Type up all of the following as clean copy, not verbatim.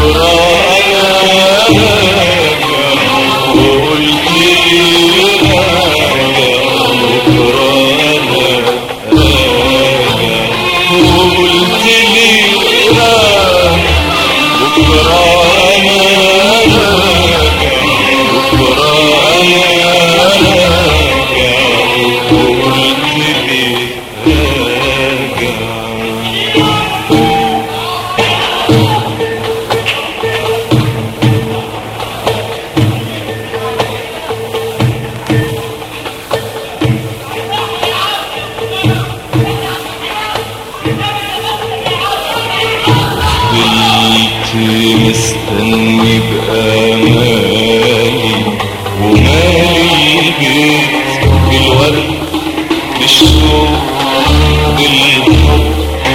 مستني بأمالي ومالي البيت بالورد بالشوق بالحب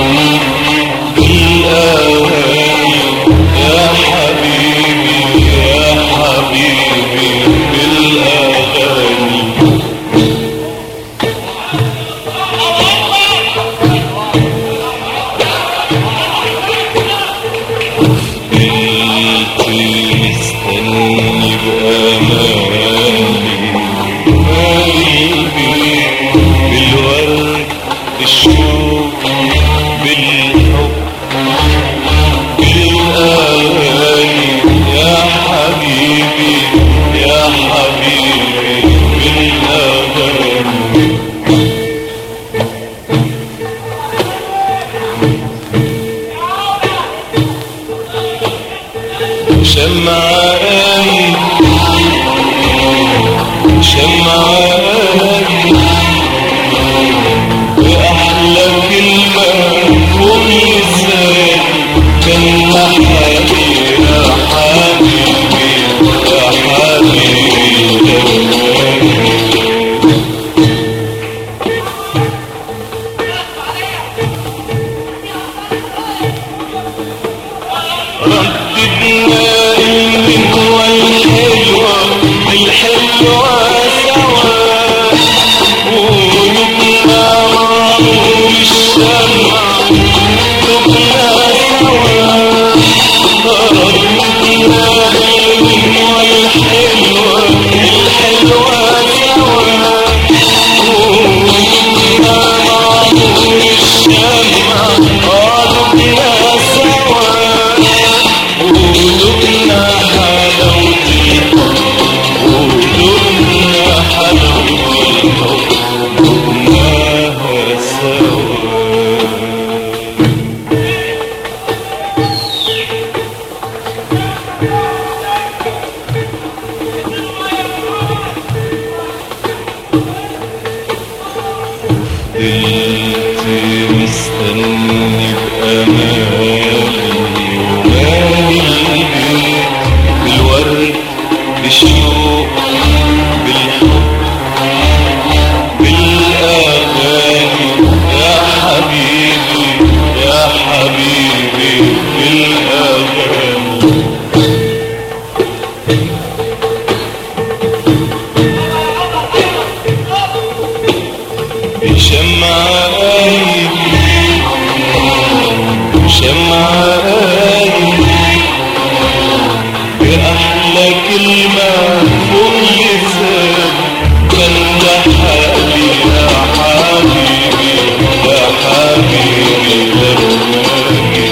بالأغاني يا حبيبي يا حبيبي بالأغاني مستني بأمالي مالي البيت بالورد بالشوق بالحب بالأغاني يا حبيبي يا حبيبي بالأغاني شمعاني شمعاني بأحلى كلمة فوق لساني كان حبيبي يا حبيبي يا حبيبي رددنا الغنوة الحلوة الحلوة سوا قلوبنا معمول الشمع دبنا سوا رددنا الغنوة الحلوة الحلوة سوا قلوبنا معمول الشمع دبنا سوا قلوبنا حلاوة الحب قلوبنا حلاوة الحب دقناها سوا فضلت مستني بأمالي ومالي البيت بالورد بالشوق بالحب بالأغاني يا حبيبي يا حبيبي بالأغاني شمعاني شمعاني بأحلى كلمة فوق لساني كان ده حبيبي يا حبيبي يا حبيبي غرماني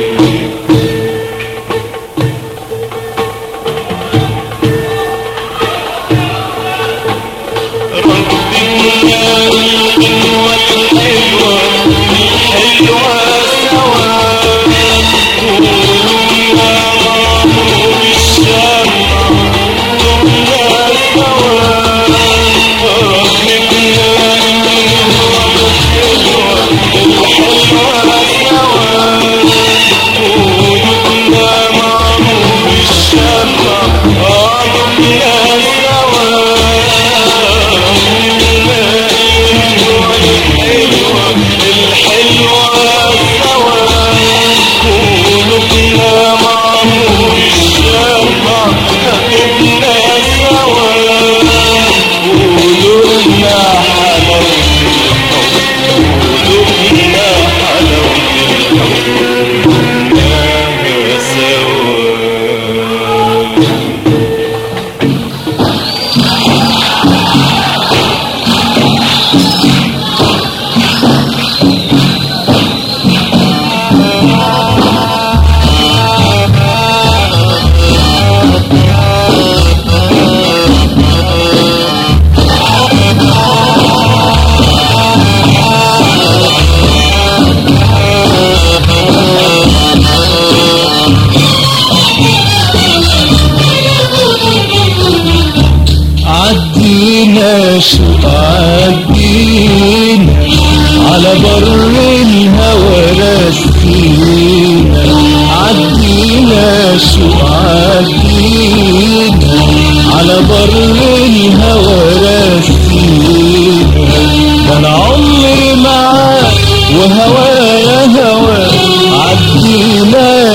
رددنا الغنوة الحلوة الحلوة سوا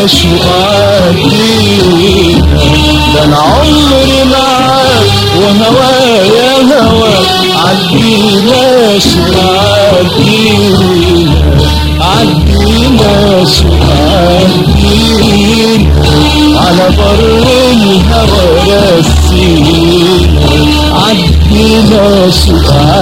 شو عدينا، ده انا عمري معاك وهوايا هواك عدينا شو عدينا، عدينا شو عدينا على بر الهوى رسينا، عدينا شو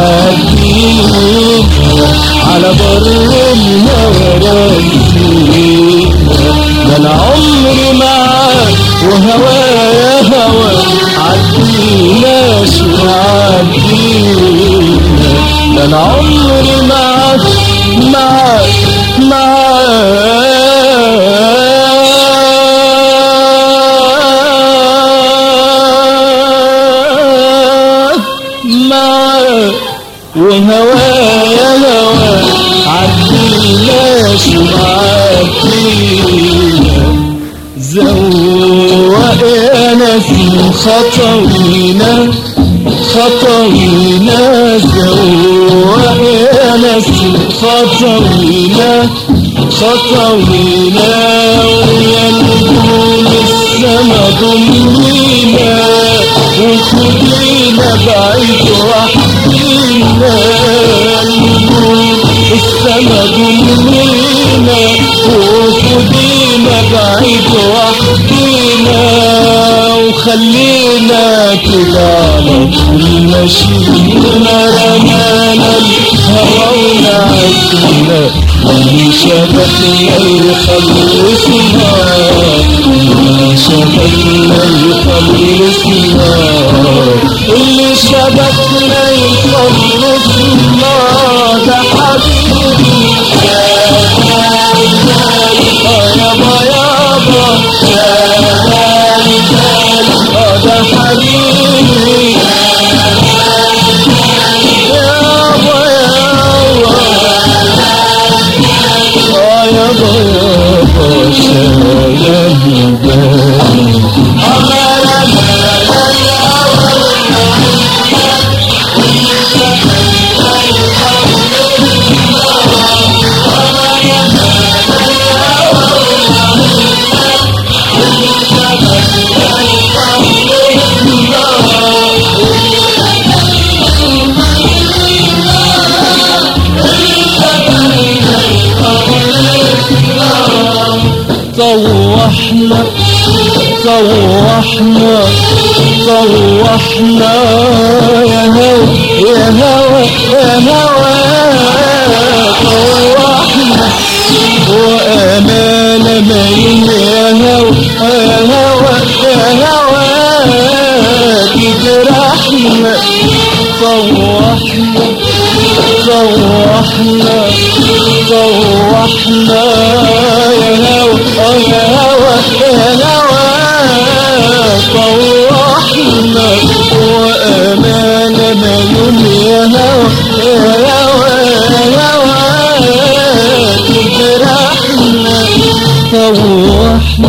عدينا على بر الهوى رسينا، ده انا عمري معاك وهوايا هواك عدينا شو عدينا، ده انا عمري معاك معاك معاك وهوايا هواك عدينا شو عدينا، زوق يا نسيم خطوينا خطوينا، زوق يا نسيم خطوينا خطوينا، ويا نجوم السما ضمينا وخدينا بعيد وحدينا، نجوم السما ضمينا وخدينا بعيد وحدينا، وخلينا كده على طول ماشينا، رمانا الهوى ونعسنا اللي شبكنا يخلصنا، اللي شبكنا يخلصنا، اللي شبكنا يخلصنا، ده حبيبي يابا يابا ده حبيبي يابا يابا يابا شايل بالي طوحنا طوحنا طوحنا يا هوا يا هوا يا هوا، طوحنا وأمانة مين يا هوا يا هوا يا هوا، تجرحنا طوحنا طوحنا طوحنا يا هوا يا هوا يا هوا، طوحنا وأمانة مين يا هوا يا هوا يا هوا، تجرحنا طوحنا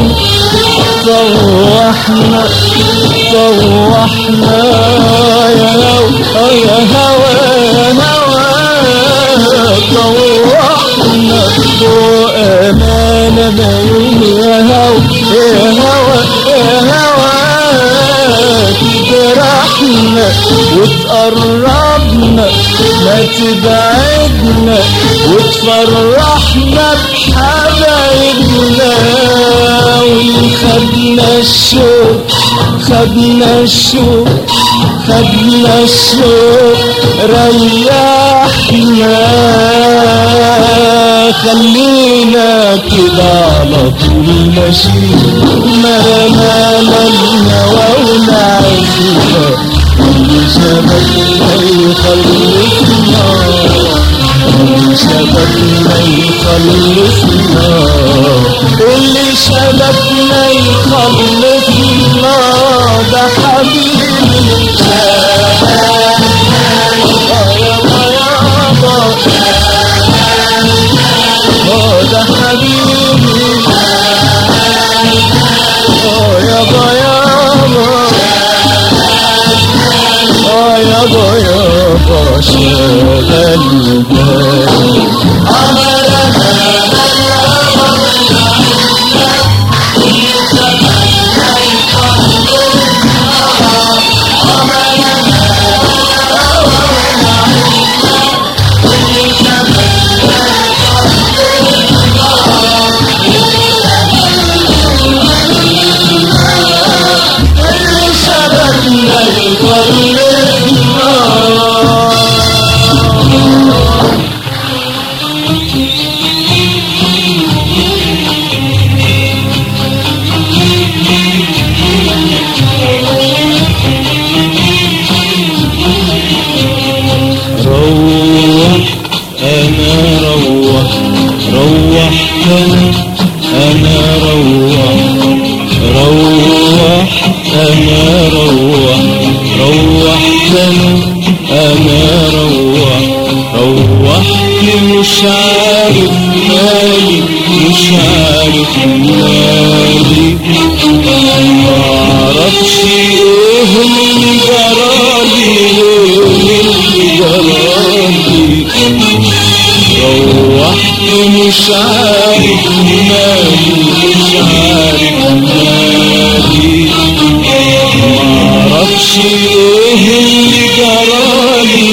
طوحنا طوحنا يا هوا يا هوا يا هوا، طوحنا وأمانة مين يا هوا يا هوا يا هوا، تجرحنا وتقربنا ما تبعدنا وتفرحنا بحبايبنا، وخدنا الشوق خدنا الشوق خدنا الشوق ريحنا، خلينا كده على طول ماشيين، رمانا الهوى ونعزنا اللي شبكنا يخلصنا، اللي شبكنا يخلصنا، اللي شبكنا يخلصنا، ده حبيبي يابا يابا ده حبيبي يابا يابا يابا يابا شغل بالي روح روح أنا روحتني أنا روحت مش عارف مالي مش عارف مالي معرفش ايه اللي جرالي روحت مش عارف مالي مش عارف مالي معرفش ايه اللي جرالي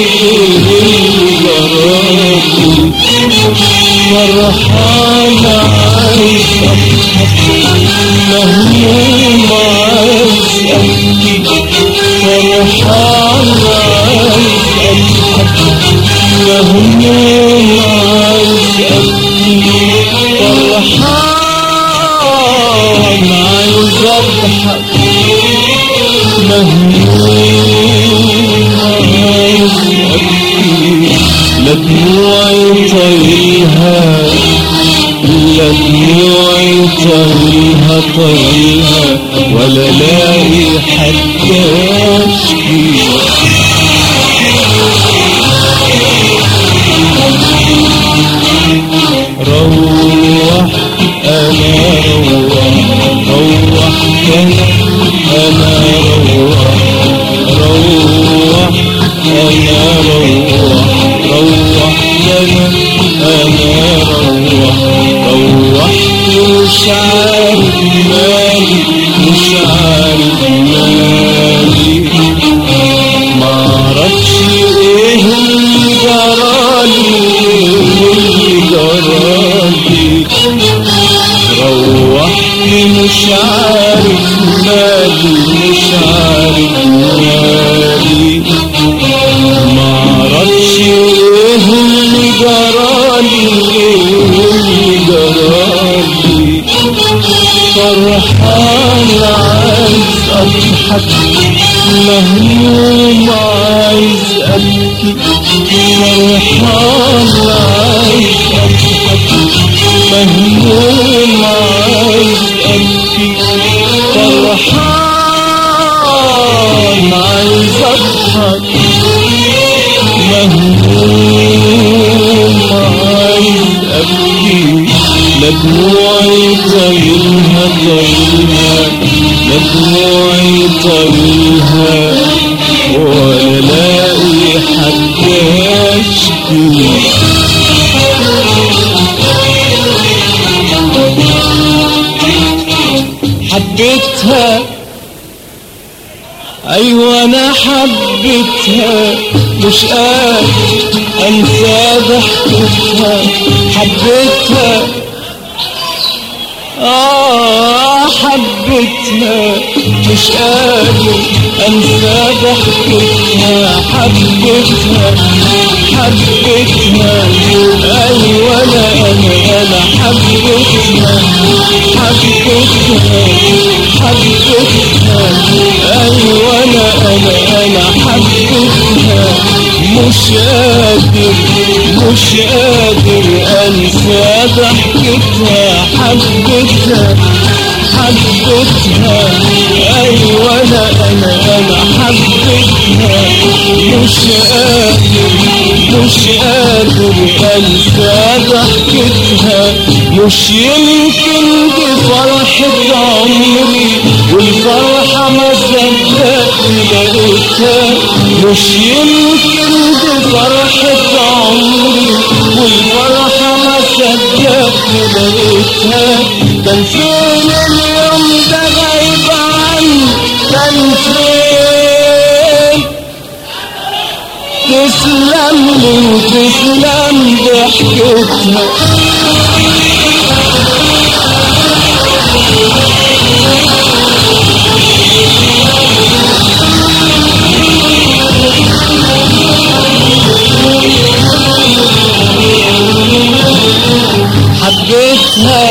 فرحان عايز اضحك مهموم عايز ابكي فرحان عايز اضحك مهموم عايز ابكي فرحان عايز اضحك مهموم عايز ابكي لا دموعي طايلها لا دموعي طايلها ولا لاقي حد اشكي روح انا روحتني انا روح انا روحتني انا روحت مش عارف مالي مش عارف مالي معرفش ايه اللي جرالي روحت مش عارف مالي مش عارف مالي معرفش ايه اللي جرالي فرحان عايز اضحك مهموم عايز ابكي فرحان عايز اضحك مهموم عايز ابكي فرحان عايز اضحك مهموم عايز ابكي لا دموعي طايلها لا دموعي طايلها ولا لاقي حد اشكي حبيتها ايوه انا حبيتها مش قادر انسى ضحكتها حبيتها حبيتها مش قادر انسى ضحكتها حبيتها ايوه انا حبيتها ايوه انا حبيتها مش قادر انسى ضحكتها حبيتها ايوه انا حبيتها مش قادر انسى ضحكتها مش يمكن دي فرحة عمري والفرحة ما صدقت لقيتها مش يمكن دي فرحة عمري والفرحة ما صدقت لقيتها كان فين اليوم ده غايب عني كان فين تسلم لي وتسلم ضحكتها حبيتها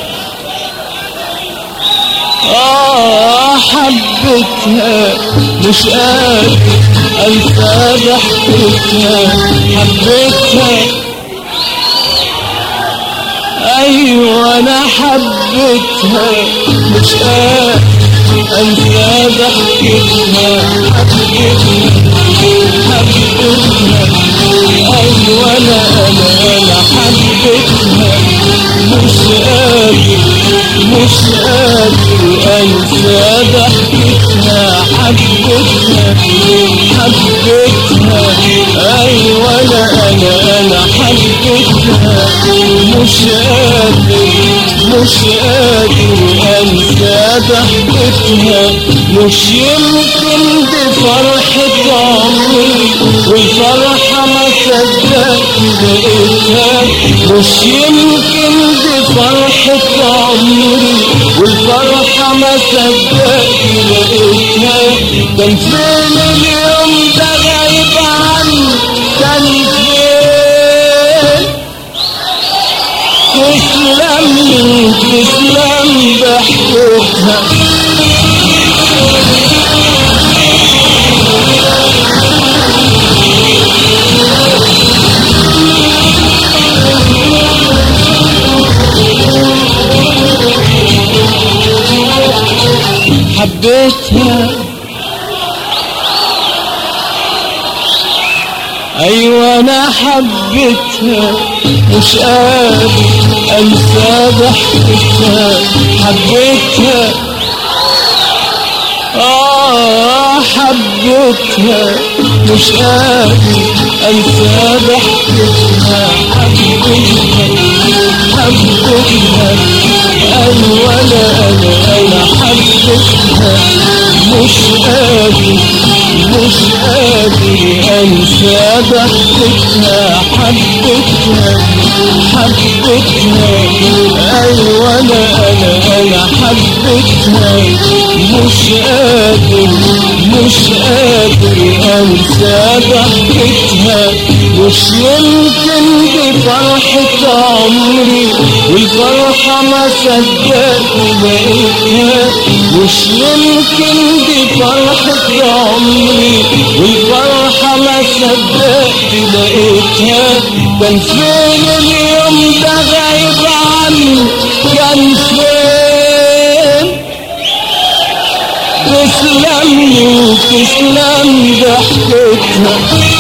حبيتها مش قادر انسى ضحكتها حبيتها ايوه انا حبيتها مش قادر انسى ضحكتها حبيتها ايوه انا حبيتها مش قادر انسى ضحكتها حبيتها ايوه انا حبيتها مش قادر انسى ضحكتها مش يمكن دي فرحة عمري والفرحة ما صدقت لقيتها مش يمكن دي فرحة عمري والفرحة ما صدقت لقيتها كان فين اليوم ده غايب عني كان فين تسلم ضحكتها حبيتها ايوه انا حبيتها مش قادر انسى ضحكتها حبيتها حبيتها مش قادر انسى ضحكتها حبيتها ايوه انا حبيتها مش قادر انسى ضحكتها حبيتها ايوه انا حبيتها مش قادر انسى ضحكتها مش يمكن دي فرحة عمري والفرحة ما صدقت لقيتها مش يمكن دي فرحة عمري والفرحة ما صدقت لقيتها كان فين اليوم ده غايب عني كان فين تسلم ضحكتها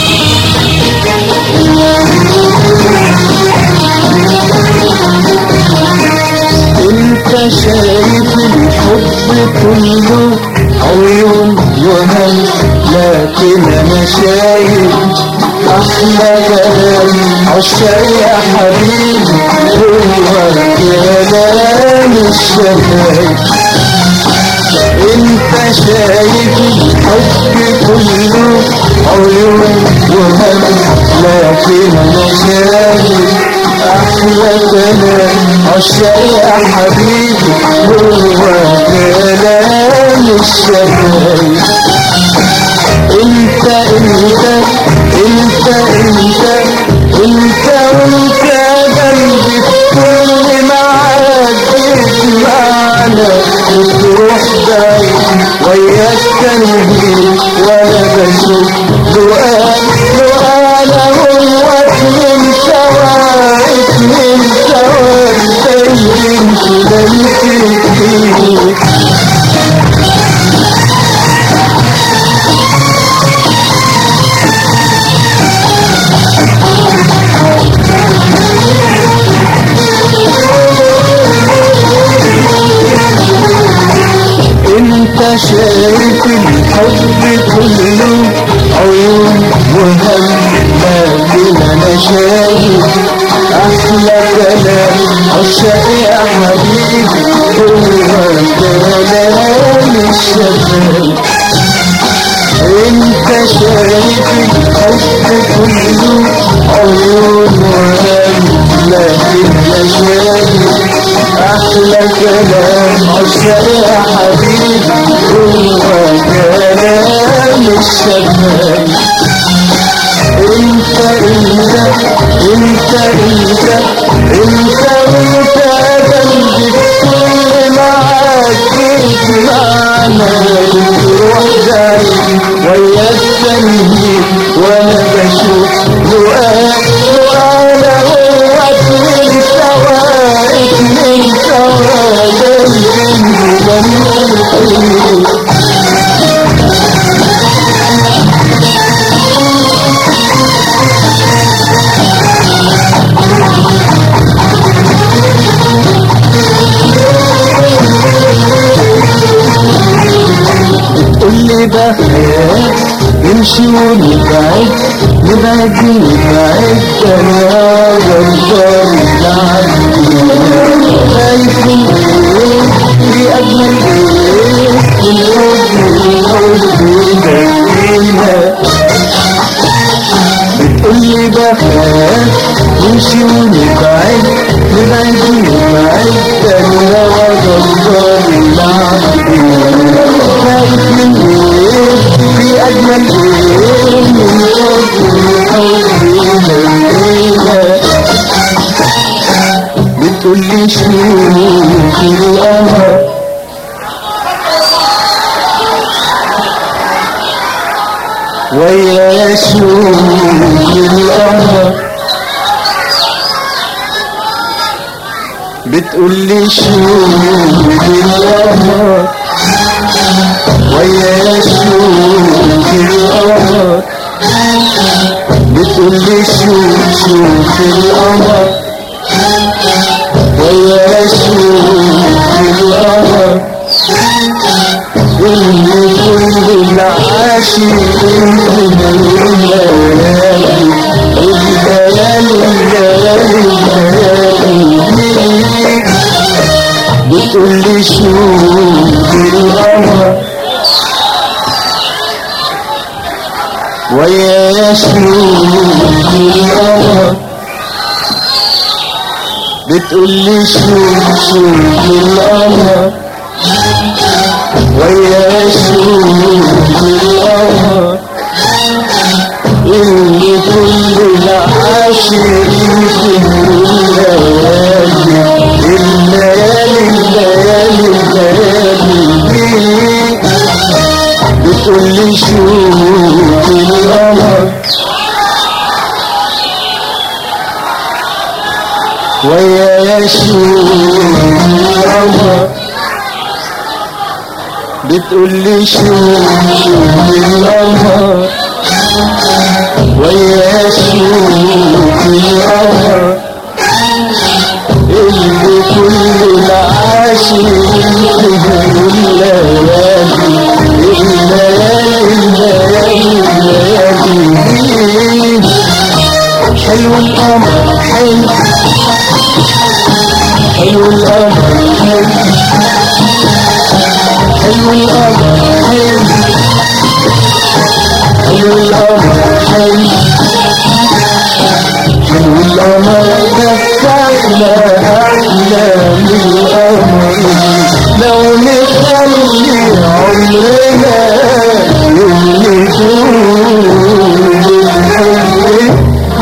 انت شايف الحب كله عيون وهم لكن انا شايف احلى كلام عشاق يا حبيبي هو كلام الشباب انت شايف الحب كله عيون وهم لكن انا شايف احلى كلام عشاق يا حبيبي هو كلام الشباب انت وانت جنبي في كل معاد بتسمعنا وتروح بعيد ويا التنهيد وانا بشوف دقاء هو اتنين سوا باين كده يفيد انت شايف الحب كله عيون وهم لكن انا شايف احلى كلام عشاق يا حبيبي هو كلام الشباب انت شايف الحب كله عيون وهم لكن انا شايف احلى كلام عشاق يا حبيبي هو كلام الشباب انت جنبي في كل معاد بتسمعنا وتروح بعيد ويا التنهيد وانا بشوف دقاء هو اتنين سوا بخاف نمشي ونبعد نبعد نبعد انا غدار العدينا خايف من ايه في اجمل ايه من الحب دقينا بتقولي بخاف نمشي ونبعد نبعد نبعد انا غدار العدينا خايف من ايه في اجمل ايه من الحب دقينا بتقولي شوف القمر ويا شوف القمر بتقولي شوف القمر ويا شوف القمر بتقولي شوف القمر ويا شوف القمر اللي كل العاشقين من الليالي بتقولي شوف القمر ويا شوف القمر بتقولي شوف القمر ويا شوف القمر اللي كل العاشقين في الليالي بتقولي شوف القمر ويا شوف القمر بتقولي شوف القمر ويا شوف القمر اللي كل العاشقين في الليالي حلو القمر حلو حلو القمر حلو القمر حلو القمر حلو القمر دفعنا أحلى من القمر لو نخلي عمرنا اللي طول الحب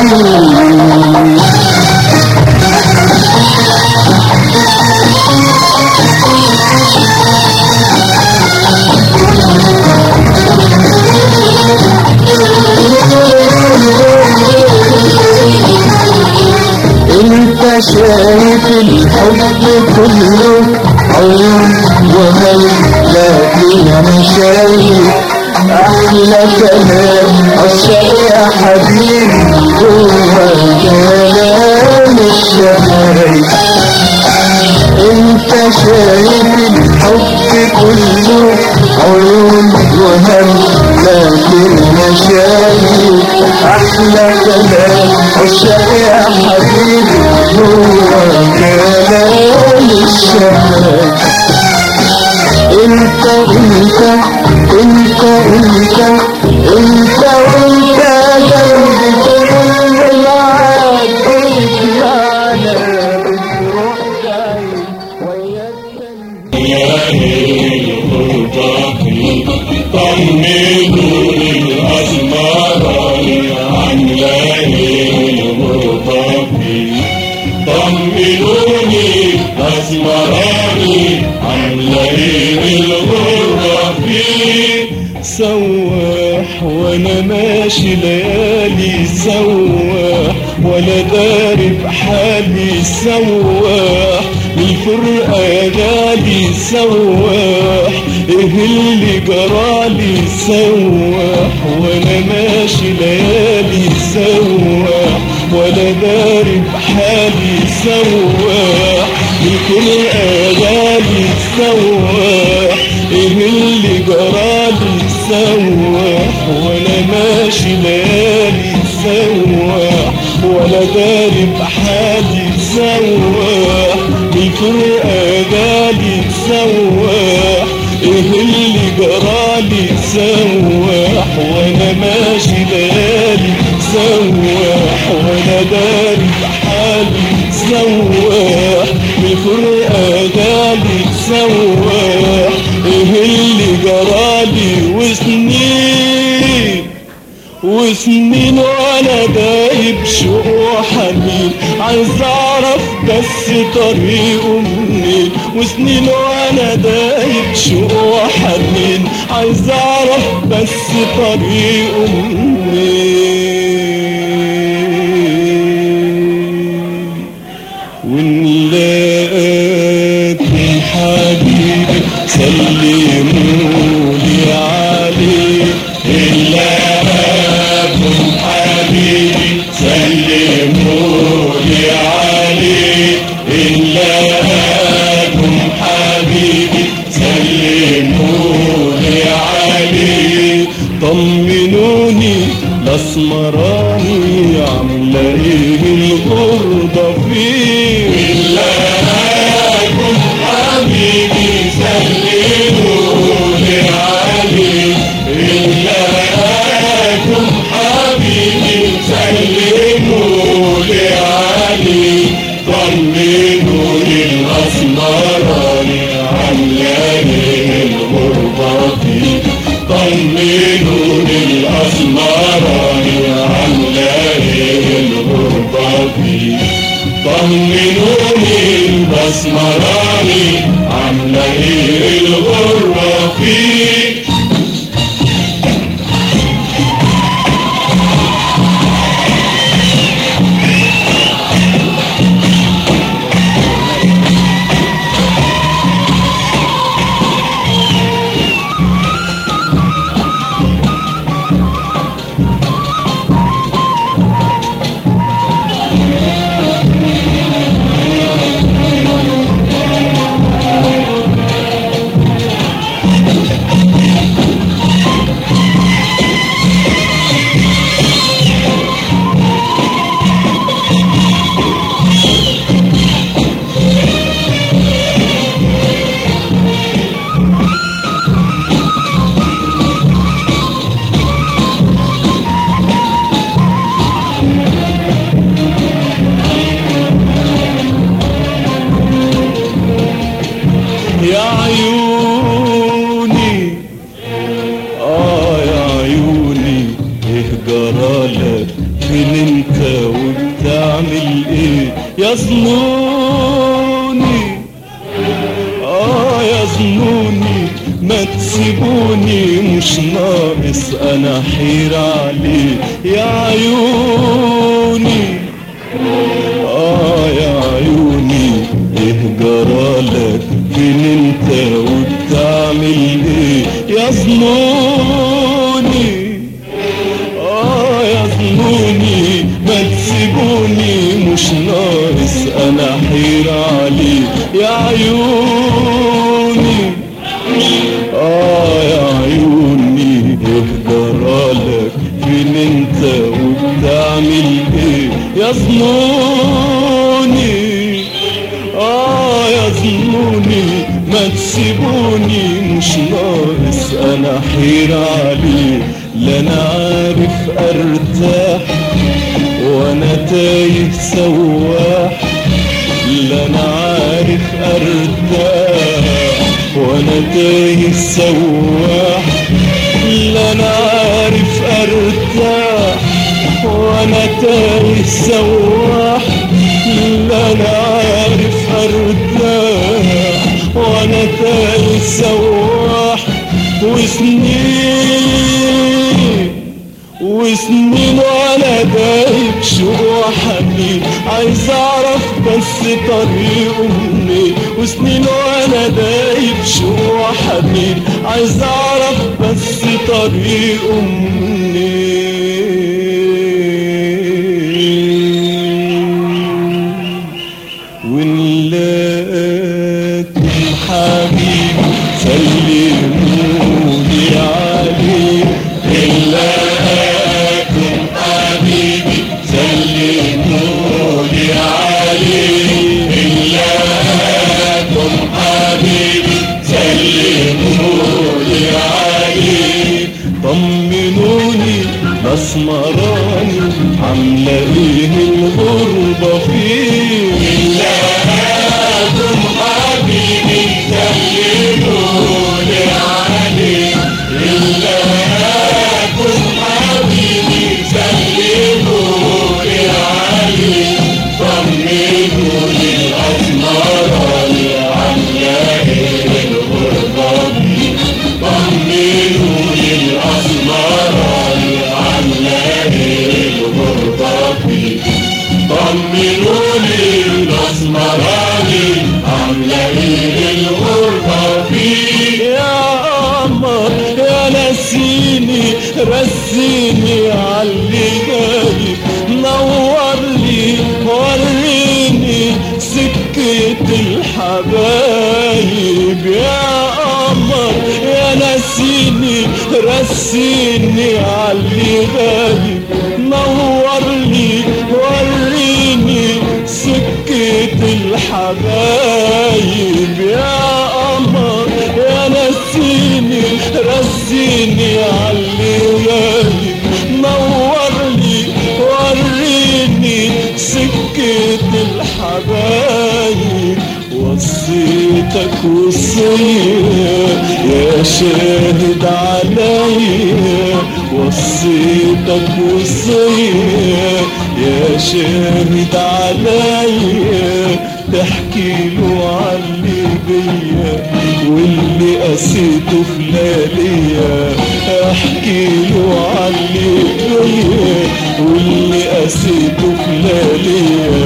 انت شايف الحب كله عيون وهل لكن انا شايف احلى كلام عشاق يا حبيبي هو كلام الشفايف انت شايف الحب كله عيون وهل لكن انا شايف احلى كلام عشاق يا حبيبي هو كلام الشفايف انت انت انت انت انت وانت جنبي كل العادي على بتروح جاي ويا طمنوني الأسمراني عن ليل الغربة طمنوني الأسمراني عن ليل الغربة سواح وانا ماشي ليالي سواح ولا داري بحالي سواح الفرقة يا غالي سواح ايه اللي جرالي سواح وانا ماشي ليالي سواح ولا داري بحالي سواح الفرقة يا غالي سواح ايه اللي جرالي سواح وانا ماشي ليالي سواح ولا داري بحالي سواح بالفرقة جالي سواح ايه اللي جرالي سواح وانا ماشي ليالي سواح وانا داري بحالي سواح بالفرقة جالي سواح ايه اللي جرالي وسنين وانا دايب شوق وحنين عايز اعرف بس طريقه منين وسنين وانا دايب شوق وحنين عايز اعرف بس طريقه منين ونلاقيكم حبيبي سلمولي عليه نلاقيكم حبيبي سلمولي عليه نلاقيكم حبيبي سلمولي عليه طمنوني الاسمراني عامله ايه الغربه فيه نلاقيكم حبيبي سلمولي عليه نلاقيكم حبيبي سلمولي عليه طمنوني الاسمراني عامله ايه الغربه فيه طمنوني الاسمراني عامله ايه الغربه فيه طمنوني الاسمراني عامله ايه الغربه فيه يا عيوني يا عيوني ايه جرالك فين انت وبتعمل ايه يا ظنوني يا ظنوني ما تسيبوني مش ناقص انا حير عليه يا عيوني يا عيوني ايه جرالك فين انت وبتعمل ايه يا ظنوني يا ظنوني ما تسيبوني مش ناقص انا حير عليه يا عيوني يا عيوني ايه جرالك فين انت وبتعمل ايه يا ظنوني يا ظنوني ما تسيبوني مش ناقص انا حير عليه لا انا عارف ارتاح وانا تايه سواح لا انا عارف ارتاح وانا تايه سواح لا انا عارف ارتاح وانا تايه سواح لا انا عارف ارتاح وانا تايه سواح وسنين وانا دايب شوق وحنين عايز اعرف بس طريقه منين وسنين وانا دايب شوق وحنين عايز اعرف بس طريقه منين ونلاقيكم حبيبي سلمولي عليه الاسمراني عامله ايه الغربه فيه؟ لقاكم حبيبي سلمولي عليه، لقاكم حبيبي سلمولي عليه، طمنوني الاسمراني عامله ايه الغربه فيه، طمنوني الاسمراني عامله ايه الغربه فيه، طمنوني الاسمراني عامله ايه الغربه فيه. يا قمر يا نسيني رسيني عاللي جاي، نور لي وريني سكة الحبايب. يا قمر يا نسيني رسيني عاللي جاي، نور لي وريني سكة الحبايب. يا قمر يا نسيني رسيني عاللي جاي، نور لي وريني سكة الحبايب. وصيتك وصية يا شاهد عليا، وصيتك وصية يا شاهد عليا، تحكي له عاللي بيا واللي قسيته في لياليا، احكي له عاللي بيا واللي قسيته في لياليا.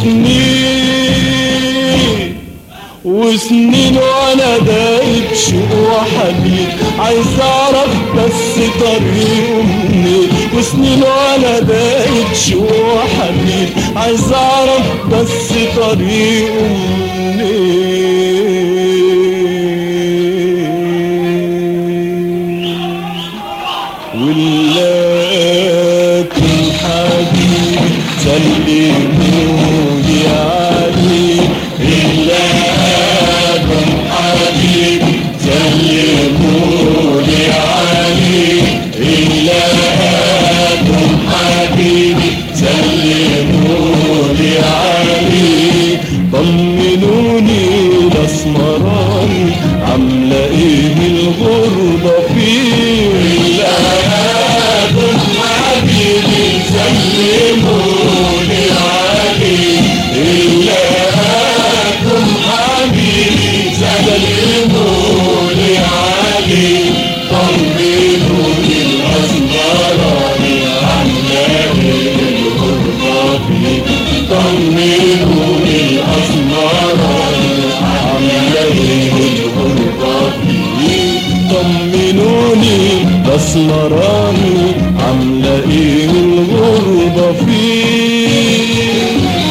وسنين وانا دايب شوق وحنين، عايز اعرف بس طريقه منين. وسنين وانا دايب شوق وحنين، عايز اعرف بس طريقه منين. ولكن حبيبي سلموني عليه، لقاكم حبيبي سلمولي عليه، لقاكم حبيبي سلمولي عليه، طمنوني الاسمراني عامله ايه الغربه فيه؟ لقاكم حبيبي سلمولي عليه، لقاكم حبيبي سلمولي عليه، طمنوني الاسمراني عامله ايه الغربه فيه، طمنوني الاسمراني عامله ايه الغربه فيه، طمنوني الاسمراني عامله ايه الغربه فيه؟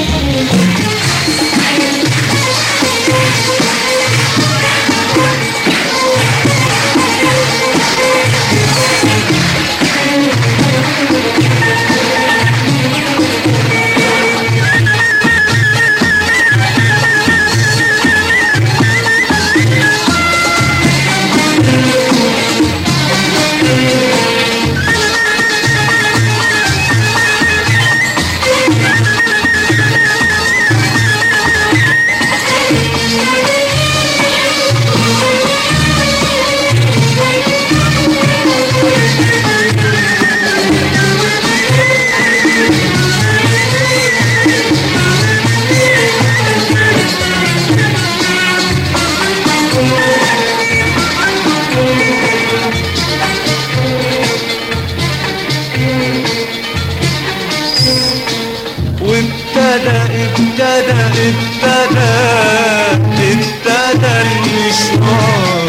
ابتدى المشوار،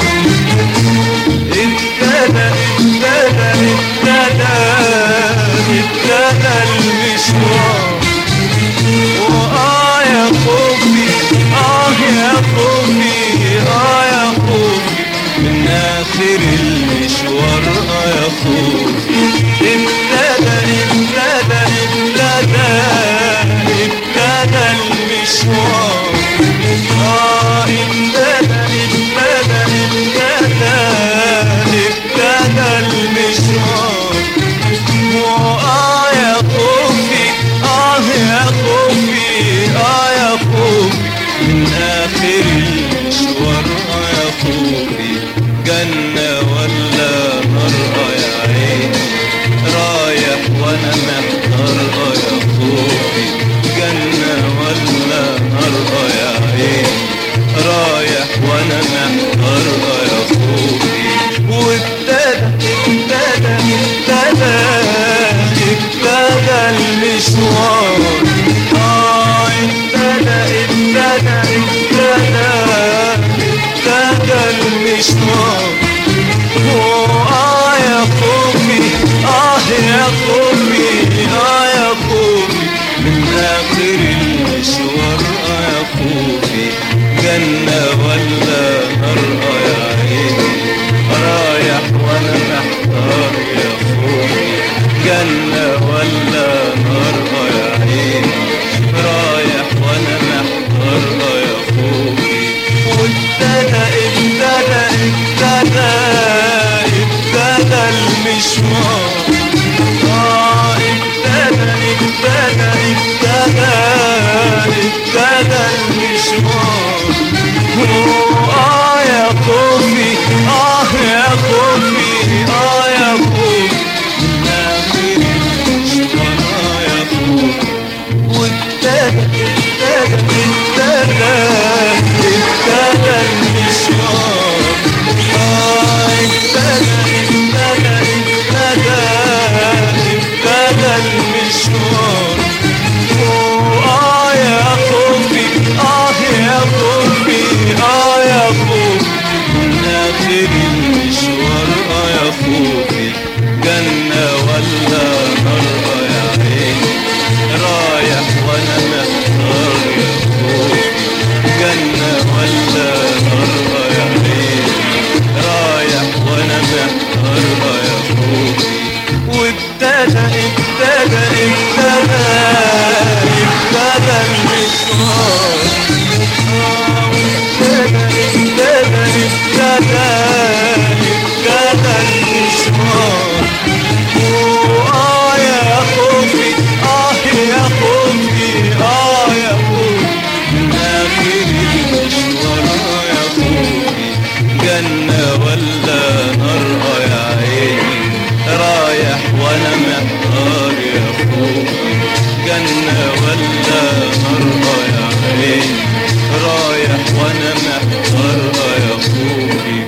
ابتدى المشوار. يا خوفي يا خوفي يا خوفي من آخر المشوار. يا خوفي ابتدى المشوار، ابتدى المشوار. المشوار. يا خوفي يا خوفي يا خوفي من آخر المشوار. يا خوفي جنة ولا نار يا عيني رايح وانا محتار. يا خوفي جنة ولا نار يا عيني رايح وانا محتار. يا خوفي وابتدى المشوار. ابتدى المشوار. يا خوفي يا خوفي يا خوفي من آخر المشوار. يا خوفي وابتدى المشوار. ابتدى المشوار. يا خوفي يا خوفي يا خوفي من آخر المشوار. يا خوفي جنة ولا نار يا عيني رايح وانا محتار. يا خوفي جنة ولا نار يا عيني رايح وانا محتار. يا خوفي وابتدى المشوار. ابتدى المشوار. يا خوفي يا خوفي يا خوفي من آخر المشوار. يا خوفي جنة ولا نار يا عيني رايح وانا محتار. يا خوفي جنة ولا نار يا عيني رايح وانا محتار. يا خوفي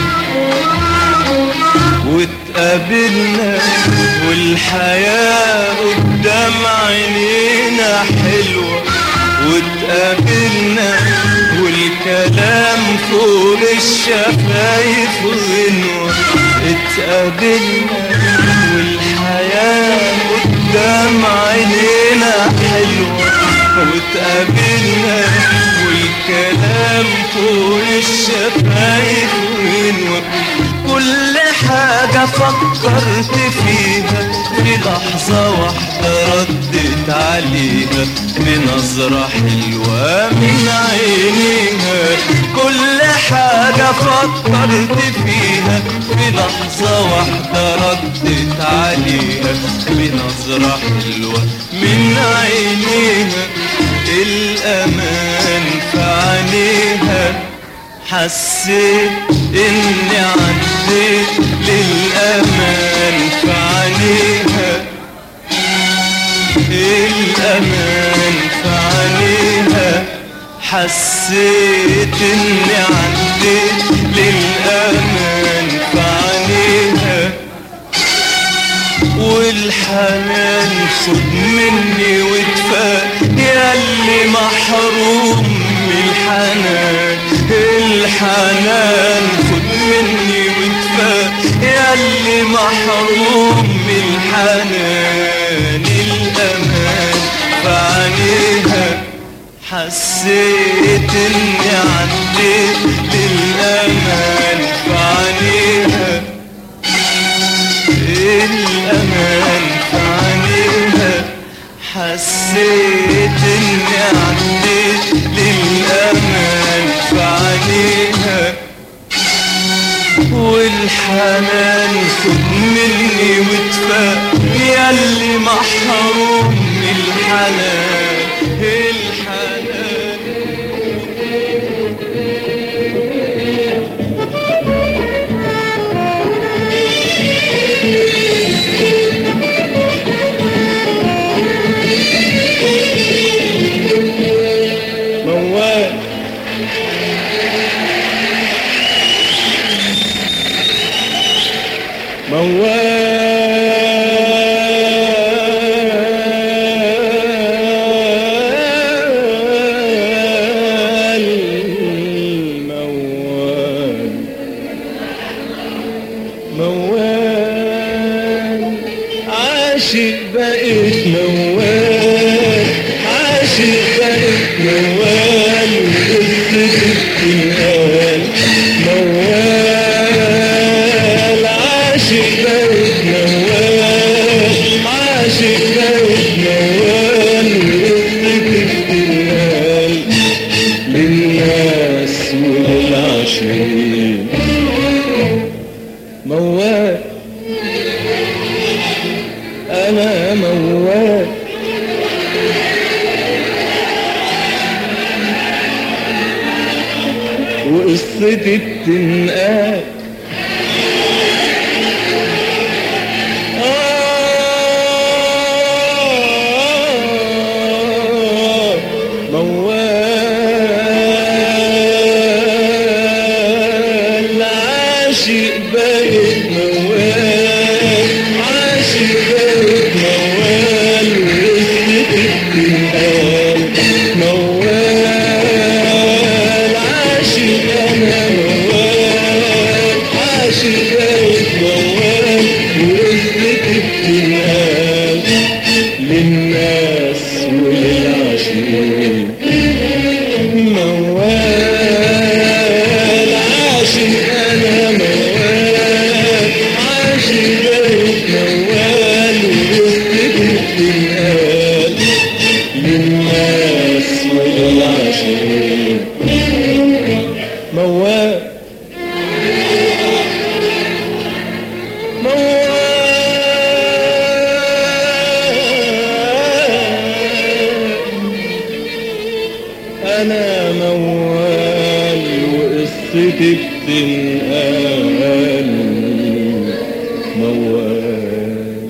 واتقابلنا والحياة قدام عينينا حلوة. واتقابلنا والكلام فوق الشفايف غنوة. اتقابلنا والحياة قدام عينينا حلوة. واتقابلنا والكلام فوق الشفايف غنوة. كل حاجة فكرت فيها في لحظة واحدة ردت عليها بنظرة حلوة من عينيها. كل حاجة فكرت فيها في لحظة واحدة ردت عليها بنظرة حلوة من عينيها. الأمان في عينيها حسيت إني عديت للأمان في عينيها. الأمان في عينيها حسيت إني عديت للأمان في عينيها. والحنان خد مني وادفى ياللي محروم من الحنان. الحنان خد مني وادفى ياللي محروم من الحنان. الأمان في عينيها حسيت اني عديت للأمان في عينيها. الأمان في عينيها حسيت اني عديت للأمان في عينيها. والحنان خد مني وادفى ياللي محروم من الحنان. الحنان موال موال عاشق بقيت موال عاشق بقيت موال وقصتي بتنقال موال عاشق بقيت موال عاشق بقيت موال وقصتي بتنقال للناس وللعاشقين موال أنا موال وقصتي بتنقال موال عاشق بقيت موال عاشق بقيت موال وقصتي بتنقال موال عاشق أنا موال عاشق بقيت موال وقصتي بتنقال للناس وللعاشقين موال عاشق أنا موال عاشق بقيت موال وقصتي بتنقال للناس وللعاشقين موال أنا موال وقصتي بتنقال موال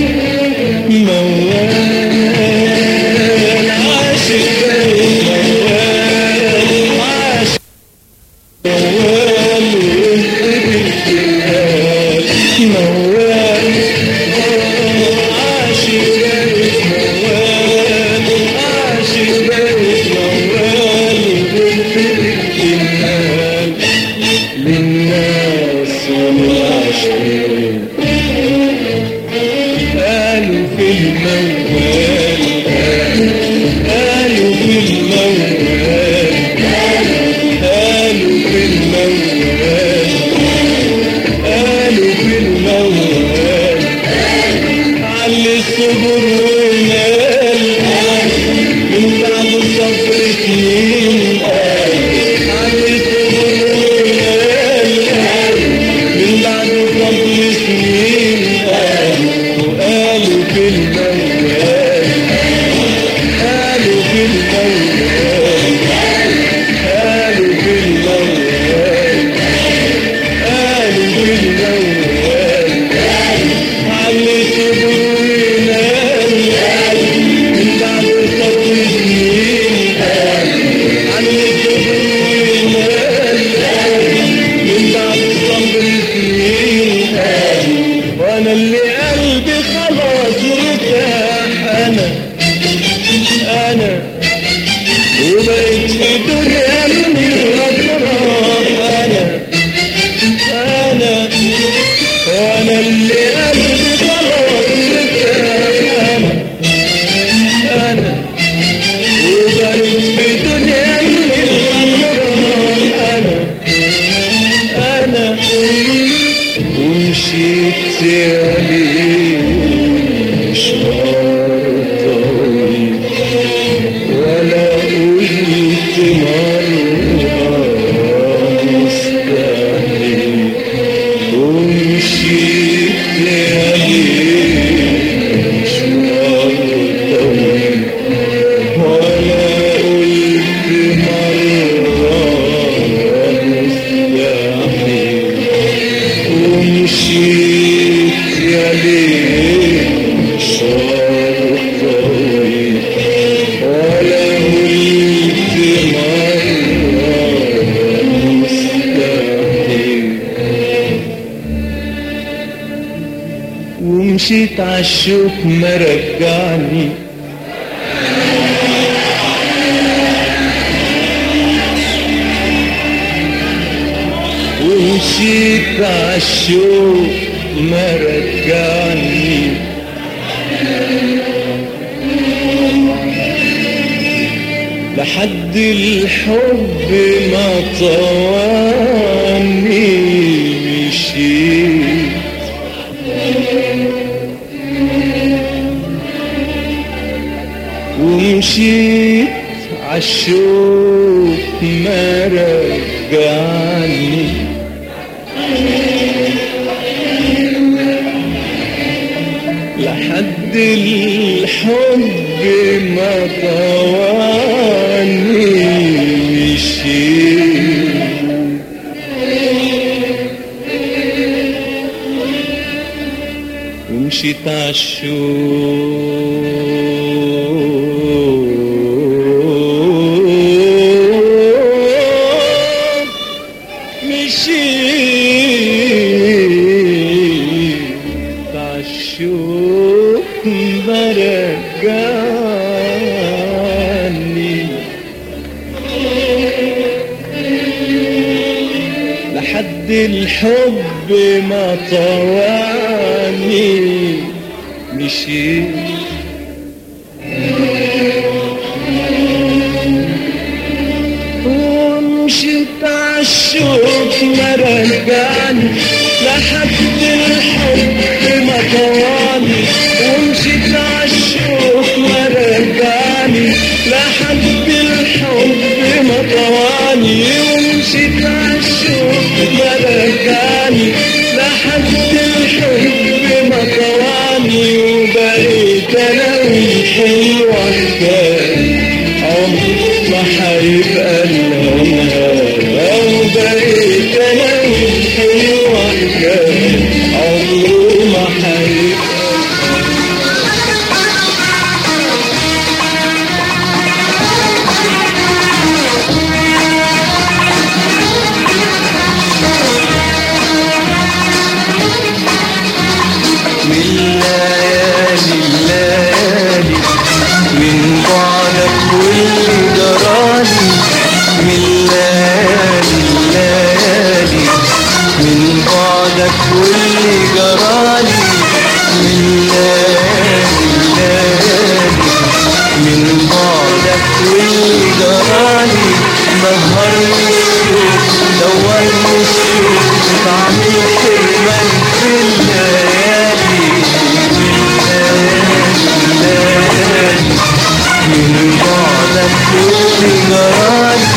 موال عاشق بقيت موال عاشق موال وقصتي بتنقال موال عاشق بقيت موال عاشق بقيت موال وقصتي بتنقال للناس وللعاشقين قالوا في الموال قالوا في الموال قالوا في الموال قالوا في الموال علي الصبر ونال من بعد صبر سنين علي الصبر ونال من بعد صبر سنين وقالوا في الموال قالوا في الموال قالوا في الموال قالوا في الموال علي الصبر ونال من بعد صبر سنين علي الصبر ونال من بعد صبر سنين وانا اللي قلبي خلاص ارتاح انا وبقيت في دنيا من الافراح انا وانا اللي قلبي خلاص ارتاح انا وبقيت في دنيا من الافراح انا ومشيت عليه مشوار طويل ولا قلت مرة مستحيل ومشيت عليه مشوار طويل ولا قلت مرة مستحيل ومشيت عليه مشوار طويل ولا قلت مرة مستحيل ومشيت عالشوك ما رجعني ومشيت عالشوق ما رجعني لحد الحب ما طواني مشيت ومشيت عالشوق ما رجعني لحد الحب ما طواني مشيت ومشيت عالشوق مشيت عالشوق برجعني لحد الحب ما طواني مشيت ومشيت عالشوق ما رجعني لحد الحب ما طواني ومشيت عالشوق ما رجعني لحد الحب ما طواني ومشيت عالشوق ما رجعني لحد الحب ما طواني وبقيت انا والحلوة حكاية عمري ما هيبقى لنا وبقيت انا والحلوة حكاية عمري ما هيبقى واللي جرالي من من بعدك واللي جرالي نهرني الشوق دواني الشوق طعم الحرمان في الليالي من بعدك واللي جرالي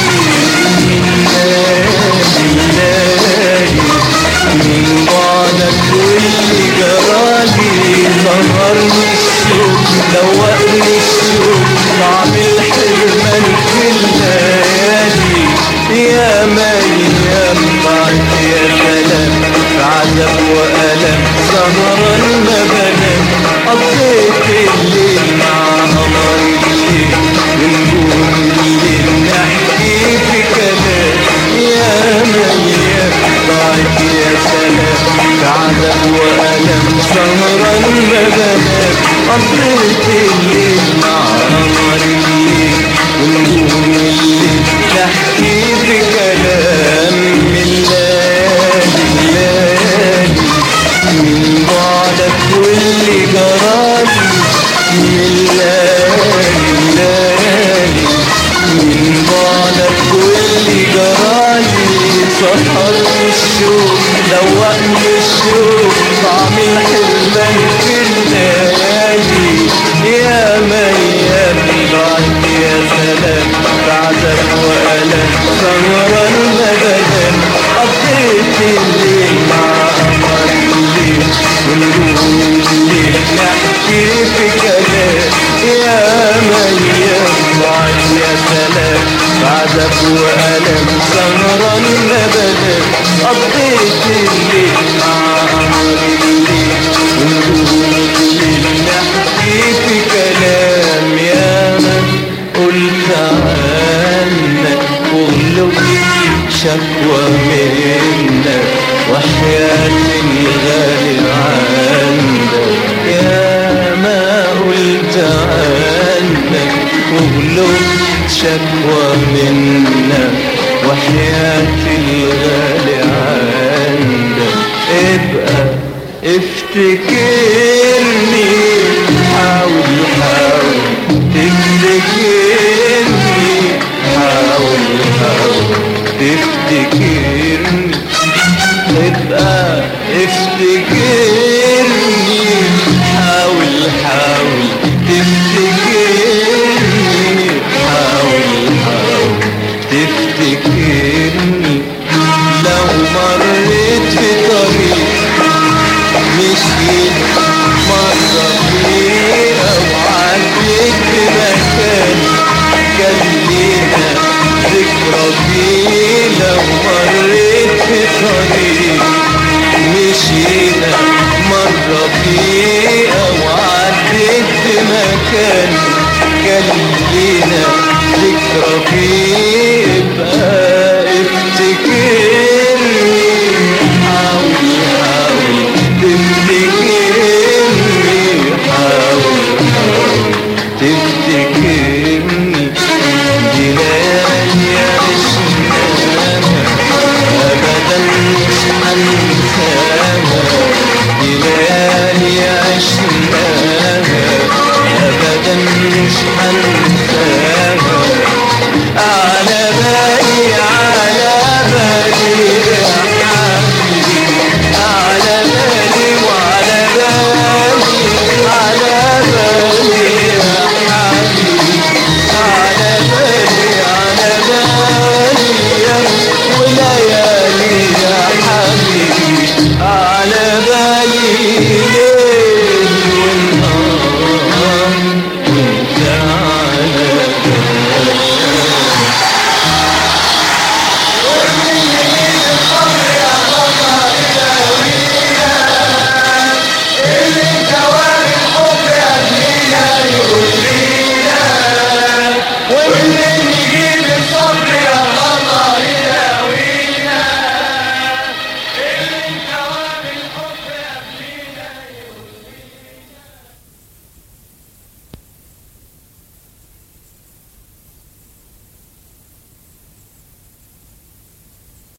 من بعدك واللي جرالي نهرني الشوق دوقني الشوق طعم الحرمان في الليالي يا ميام ضاعت يا سلام عذاب وألم سهرا ما بنام قضيت الليل مع قمر الليل ونجوم الليل نحكي في كلام يا ميام ضاعت يا سلام عذاب وألم سهرا ما بنام قضيت الليل مع قمر الليل ونجوم الليل نحكي في كلام من ليالي من بعدك واللي جرالي من ليالي من بعدك واللي جرالي سهرني الشوق دوقني الشوق طعم الحرمان في الليالي يا ميام ضاعت يا سلام بعدك وألم سهرا ما بنام قضيت الليل مع قمر الليل ونجوم الليل نحكي في كلام يا ميام ضاعت يا سلام بعدك وألم سهرا ما بنام قضيت الليل مع قمر الليل ونجوم الليل نحكي في كلام يا من قلت عنك وغلوك شكوى منك وحياتي الغالي عندك يا ما قلت عنك وغلوك شكوى منك وحياتي الغالي عندك تفتكرني حاول حاول تفتكرني حاول حاول تفتكرني ابقى افتكرني حاول حاول تفتكرني حاول حاول تفتكرني لو مريت في طريق مشيت مرة فيه أو عديت بمكان كان لينا ذكرى فيه لو مريت في طريق مشينا مرة فيه أو عديت بمكان كان لينا ذكرى فيه